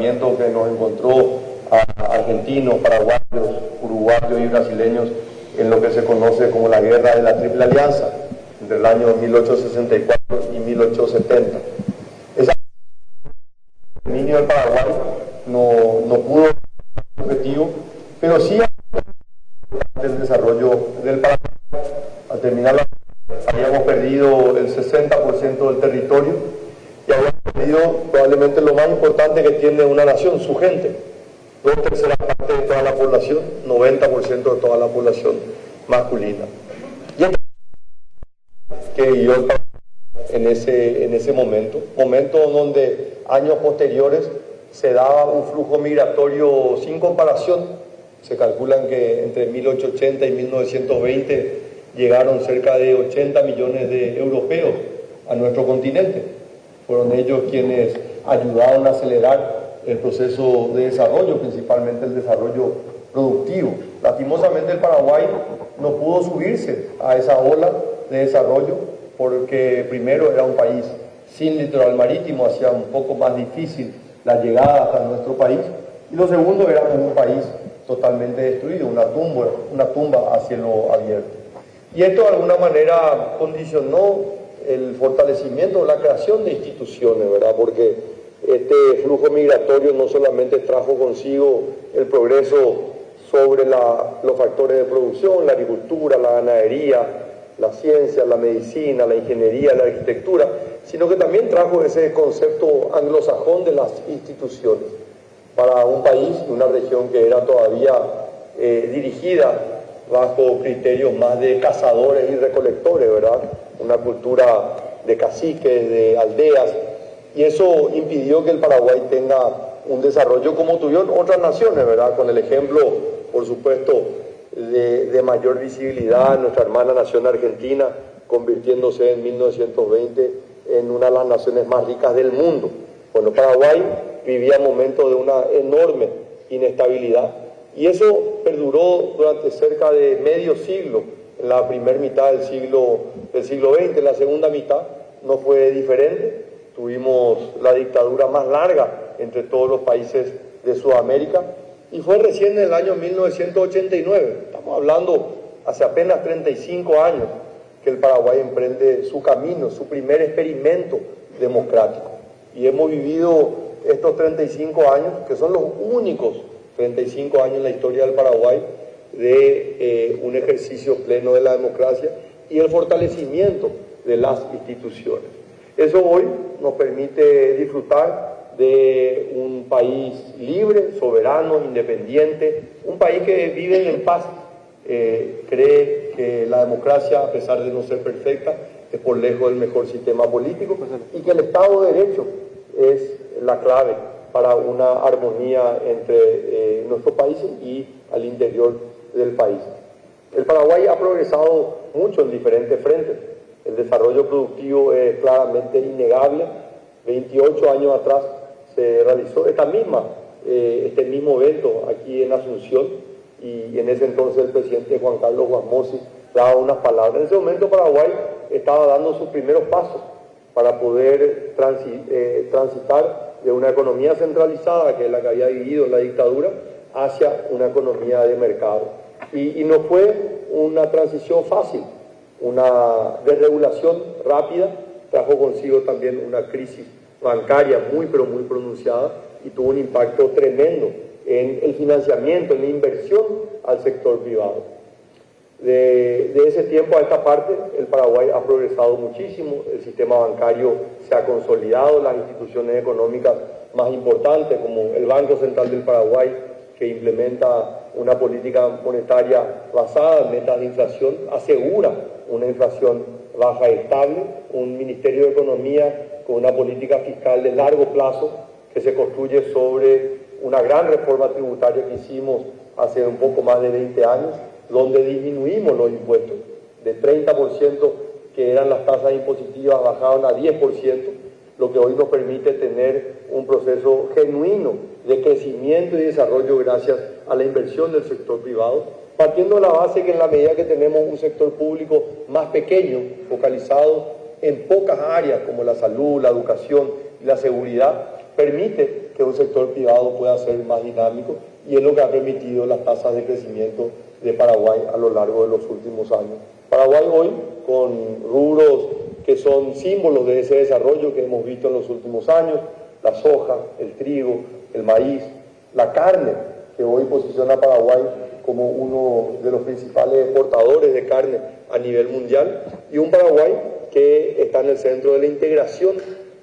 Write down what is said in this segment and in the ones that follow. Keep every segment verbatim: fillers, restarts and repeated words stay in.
enfrentamiento que nos encontró a argentinos, paraguayos, uruguayos y brasileños en lo que se conoce como la Guerra de la Triple Alianza, entre el año mil ochocientos sesenta y cuatro y mil ochocientos setenta. Esa el dominio del Paraguay no, no pudo ser objetivo, pero sí el desarrollo del Paraguay. Al terminar la habíamos perdido el sesenta por ciento del territorio y habíamos perdido probablemente lo más importante que tiene una nación, su gente. Dos terceras partes de toda la población, noventa por ciento de toda la población masculina. Y que vivió el Paraguay en ese, en ese momento, momento donde años posteriores se daba un flujo migratorio sin comparación. Se calculan que entre mil ochocientos ochenta y mil novecientos veinte llegaron cerca de ochenta millones de europeos a nuestro continente. Fueron ellos quienes ayudaron a acelerar el proceso de desarrollo, principalmente el desarrollo productivo. Lastimosamente el Paraguay no pudo subirse a esa ola de desarrollo porque primero era un país sin litoral marítimo, hacía un poco más difícil la llegada hasta nuestro país, y lo segundo era un país totalmente destruido, una tumba, una tumba a cielo abierto. Y esto de alguna manera condicionó el fortalecimiento, la creación de instituciones, ¿verdad? Porque este flujo migratorio no solamente trajo consigo el progreso sobre la, los factores de producción, la agricultura, la ganadería, la ciencia, la medicina, la ingeniería, la arquitectura, sino que también trajo ese concepto anglosajón de las instituciones para un país y una región que era todavía eh, dirigida bajo criterios más de cazadores y recolectores, ¿verdad? Una cultura de caciques, de aldeas, y eso impidió que el Paraguay tenga un desarrollo como tuvieron otras naciones, ¿verdad? Con el ejemplo, por supuesto, de, de mayor visibilidad, nuestra hermana nación argentina, convirtiéndose en mil novecientos veinte en una de las naciones más ricas del mundo. Bueno, Paraguay vivía momentos de una enorme inestabilidad, y eso perduró durante cerca de medio siglo. En la primera mitad del siglo, del siglo veinte, en la segunda mitad no fue diferente. Tuvimos la dictadura más larga entre todos los países de Sudamérica, y fue recién en el año mil novecientos ochenta y nueve, estamos hablando hace apenas treinta y cinco años, que el Paraguay emprende su camino, su primer experimento democrático. Y hemos vivido estos treinta y cinco años, que son los únicos treinta y cinco años en la historia del Paraguay, de eh, un ejercicio pleno de la democracia y el fortalecimiento de las instituciones. Eso hoy nos permite disfrutar de un país libre, soberano, independiente, un país que vive en paz, eh, cree que la democracia, a pesar de no ser perfecta, es por lejos el mejor sistema político, y que el Estado de Derecho es la clave para una armonía entre eh, nuestro país y al interior del país. El Paraguay ha progresado mucho en diferentes frentes. El desarrollo productivo es claramente innegable. veintiocho años atrás se realizó esta misma, eh, este mismo evento aquí en Asunción, y en ese entonces el presidente Juan Carlos Guasmosi daba unas palabras. En ese momento Paraguay estaba dando sus primeros pasos para poder transi, eh, transitar de una economía centralizada, que es la que había vivido la dictadura, hacia una economía de mercado. Y, y no fue una transición fácil. Una desregulación rápida trajo consigo también una crisis bancaria muy pero muy pronunciada, y tuvo un impacto tremendo en el financiamiento, en la inversión al sector privado. De, de ese tiempo a esta parte, el Paraguay ha progresado muchísimo, el sistema bancario se ha consolidado, las instituciones económicas más importantes como el Banco Central del Paraguay, que implementa una política monetaria basada en metas de inflación, asegura una inflación baja y estable, un Ministerio de Economía con una política fiscal de largo plazo que se construye sobre una gran reforma tributaria que hicimos hace un poco más de veinte años, donde disminuimos los impuestos de treinta por ciento que eran las tasas impositivas, bajaron a diez por ciento, lo que hoy nos permite tener un proceso genuino de crecimiento y desarrollo gracias a la inversión del sector privado, partiendo de la base que en la medida que tenemos un sector público más pequeño, focalizado en pocas áreas como la salud, la educación y la seguridad, permite que un sector privado pueda ser más dinámico, y es lo que ha permitido las tasas de crecimiento de Paraguay a lo largo de los últimos años. Paraguay hoy, con rubros que son símbolos de ese desarrollo que hemos visto en los últimos años, la soja, el trigo, el maíz, la carne, que hoy posiciona a Paraguay como uno de los principales exportadores de carne a nivel mundial, y un Paraguay que está en el centro de la integración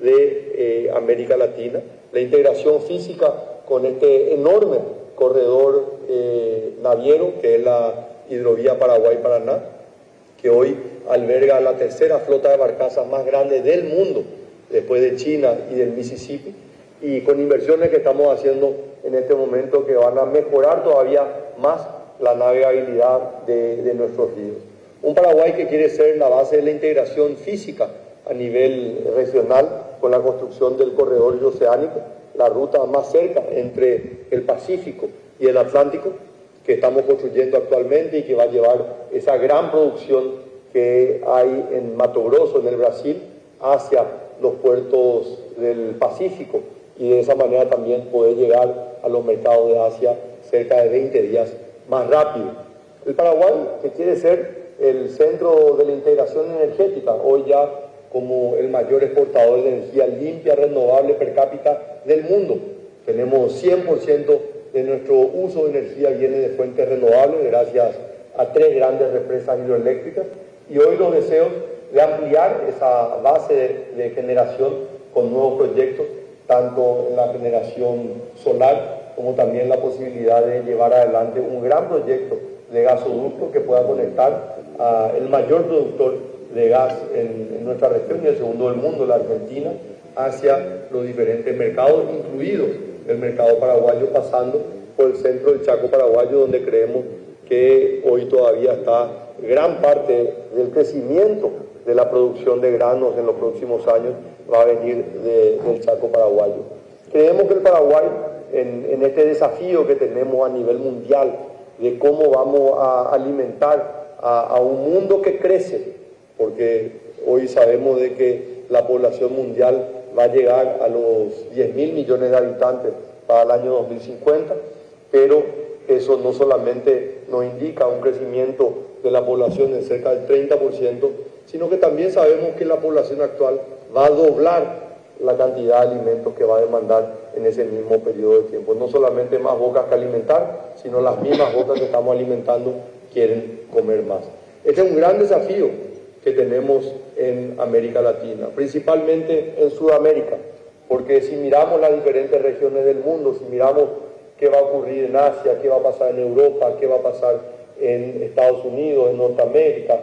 de eh, América Latina, la integración física con este enorme corredor eh, naviero que es la hidrovía Paraguay-Paraná, que hoy alberga la tercera flota de barcazas más grande del mundo, después de China y del Mississippi, y con inversiones que estamos haciendo en este momento que van a mejorar todavía más la navegabilidad de, de nuestros ríos. Un Paraguay que quiere ser la base de la integración física a nivel regional con la construcción del corredor oceánico, la ruta más cerca entre el Pacífico y el Atlántico, que estamos construyendo actualmente y que va a llevar esa gran producción que hay en Mato Grosso, en el Brasil, hacia los puertos del Pacífico, y de esa manera también poder llegar a los mercados de Asia cerca de veinte días más rápido. El Paraguay, que quiere ser el centro de la integración energética, hoy ya como el mayor exportador de energía limpia, renovable per cápita del mundo. Tenemos cien por ciento de nuestro uso de energía viene de fuentes renovables gracias a tres grandes represas hidroeléctricas, y hoy los deseos de ampliar esa base de, de generación con nuevos proyectos, tanto en la generación solar como también la posibilidad de llevar adelante un gran proyecto de gasoducto que pueda conectar a el mayor productor de gas en, en nuestra región y el segundo del mundo, la Argentina, hacia los diferentes mercados, incluido el mercado paraguayo, pasando por el centro del Chaco paraguayo, donde creemos que hoy todavía está gran parte del crecimiento de la producción de granos en los próximos años va a venir de, del Chaco paraguayo. Creemos que el Paraguay, en, en este desafío que tenemos a nivel mundial de cómo vamos a alimentar a, a un mundo que crece, porque hoy sabemos de que la población mundial va a llegar a los diez mil millones de habitantes para el año dos mil cincuenta, pero eso no solamente nos indica un crecimiento de la población de cerca del treinta por ciento, sino que también sabemos que la población actual va a doblar la cantidad de alimentos que va a demandar en ese mismo periodo de tiempo. No solamente más bocas que alimentar, sino las mismas bocas que estamos alimentando quieren comer más. Este es un gran desafío que tenemos en América Latina, principalmente en Sudamérica, porque si miramos las diferentes regiones del mundo, si miramos qué va a ocurrir en Asia, qué va a pasar en Europa, qué va a pasar en Estados Unidos, en Norteamérica,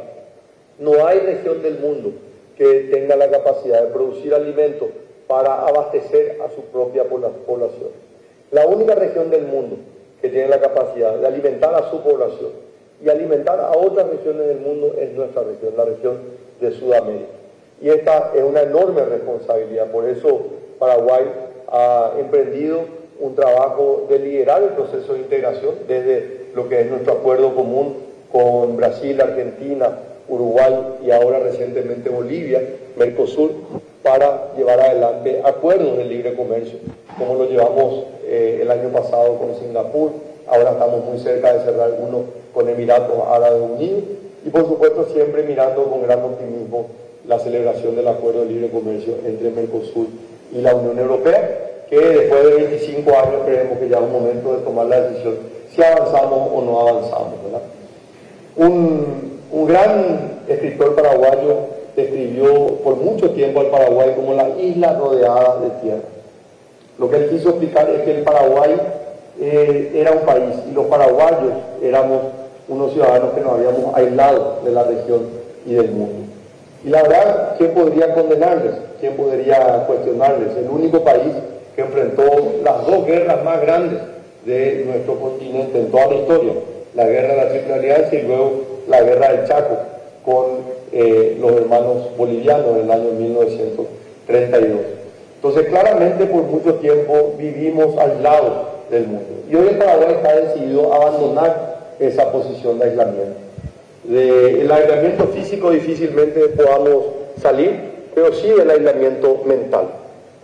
no hay región del mundo que tenga la capacidad de producir alimentos para abastecer a su propia población. La única región del mundo que tiene la capacidad de alimentar a su población y alimentar a otras regiones del mundo es nuestra región, la región de Sudamérica. Y esta es una enorme responsabilidad, por eso Paraguay ha emprendido un trabajo de liderar el proceso de integración desde lo que es nuestro acuerdo común con Brasil, Argentina, Uruguay y ahora recientemente Bolivia, Mercosur, para llevar adelante acuerdos de libre comercio, como lo llevamos eh, el año pasado con Singapur. Ahora estamos muy cerca de cerrar uno con Emiratos Árabes Unidos y por supuesto siempre mirando con gran optimismo la celebración del acuerdo de libre comercio entre Mercosur y la Unión Europea, que después de veinticinco años creemos que ya es un momento de tomar la decisión si avanzamos o no avanzamos, ¿verdad? Un, un gran escritor paraguayo describió por mucho tiempo al Paraguay como la isla rodeada de tierra. Lo que él quiso explicar es que el Paraguay eh, era un país y los paraguayos éramos unos ciudadanos que nos habíamos aislado de la región y del mundo. Y la verdad, ¿quién podría condenarles? ¿Quién podría cuestionarles? El único país que enfrentó las dos guerras más grandes de nuestro continente en toda la historia, la guerra de la Triple Alianza y luego la guerra del Chaco con eh, los hermanos bolivianos en el año mil novecientos treinta y dos. Entonces claramente por mucho tiempo vivimos aislados del mundo y hoy el Paraguay está decidido a abandonar esa posición de aislamiento. Del aislamiento físico difícilmente podamos salir, pero sí del aislamiento mental.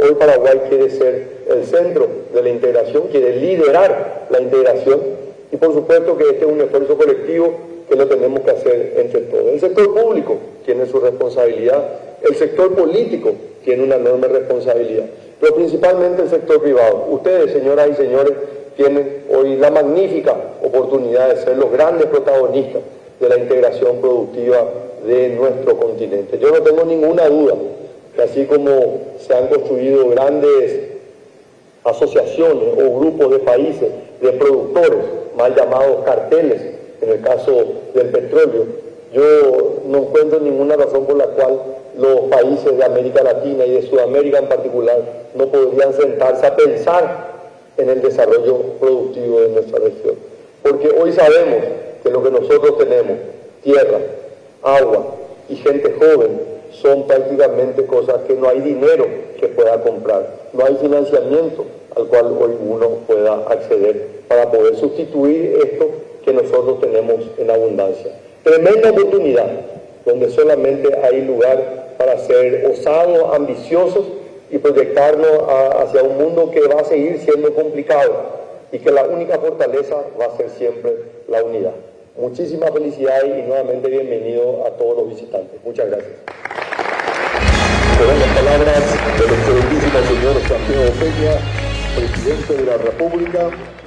Hoy Paraguay quiere ser el centro de la integración, quiere liderar la integración y por supuesto que este es un esfuerzo colectivo que lo tenemos que hacer entre todos. El sector público tiene su responsabilidad, el sector político tiene una enorme responsabilidad, pero principalmente el sector privado. Ustedes, señoras y señores, tienen hoy la magnífica oportunidad de ser los grandes protagonistas de la integración productiva de nuestro continente. Yo no tengo ninguna duda que así como se han construido grandes asociaciones o grupos de países de productores, mal llamados carteles, en el caso del petróleo, yo no encuentro ninguna razón por la cual los países de América Latina y de Sudamérica en particular no podrían sentarse a pensar en el desarrollo productivo de nuestra región. Porque hoy sabemos que lo que nosotros tenemos, tierra, agua y gente joven, son prácticamente cosas que no hay dinero que pueda comprar, no hay financiamiento al cual hoy uno pueda acceder para poder sustituir esto que nosotros tenemos en abundancia. Tremenda oportunidad, donde solamente hay lugar para ser osados, ambiciosos y proyectarnos a, hacia un mundo que va a seguir siendo complicado y que la única fortaleza va a ser siempre la unidad. Muchísimas felicidades y nuevamente bienvenido a todos los visitantes. Muchas gracias. Con las palabras del excelentísimo señor Santiago Peña, presidente de la República,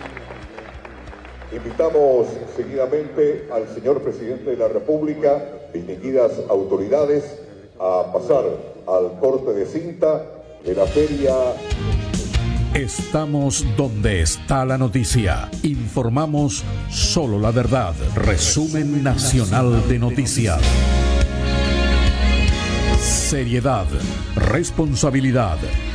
invitamos seguidamente al señor presidente de la República, distinguidas autoridades, a pasar al corte de cinta de la feria. Estamos donde está la noticia. Informamos solo la verdad. Resumen nacional de noticias. Seriedad, responsabilidad,